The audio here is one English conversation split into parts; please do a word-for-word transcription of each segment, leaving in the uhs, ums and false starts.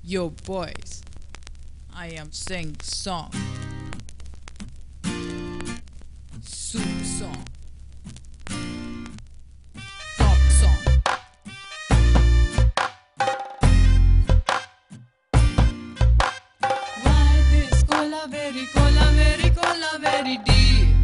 Yo boys, I am sing song, super song, pop song. Why this cola very, cola very, cola very deep?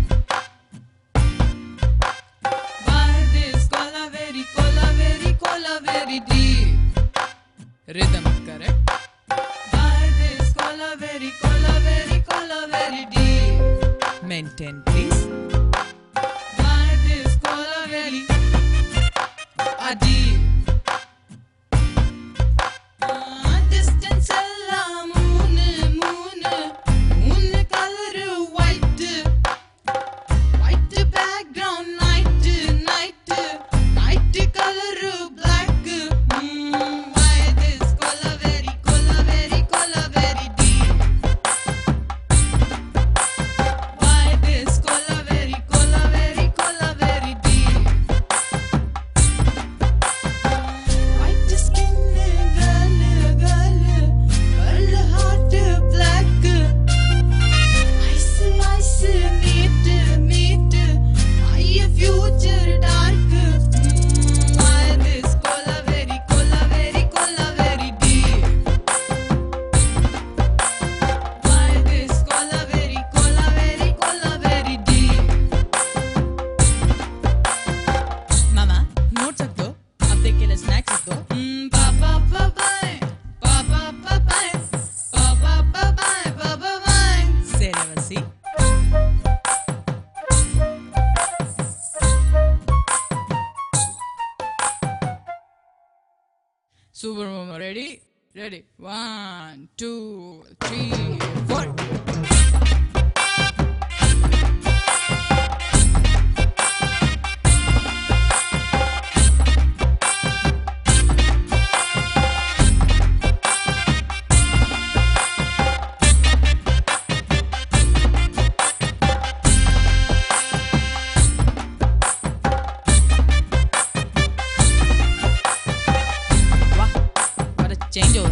Why this cola very, cola very, cola very deep? Rhythm correct. Why this cola very, cola very, cola very deep? Maintain please. Why this cola very a deep? Ah, distance alla moon, moon, moon color white, white background night, night, night color black. Mm, why this cola very, cola very, cola very deep? Why this cola very, cola very, cola very deep? White skin girl, girl, girl heart black. Ice, ice, meet, meet, my future dark. Mm, why this cola very, cola very, cola very deep? Why this cola very, cola very, cola very deep? मामा नोट सकते हो अपने के लिए snacks सकते हो पापा पापाय पापा पापाय पापा पापाय पापा पापाय सेरेवसी Super Momo, ready? Ready? One, two, three, four. Wow, what a change over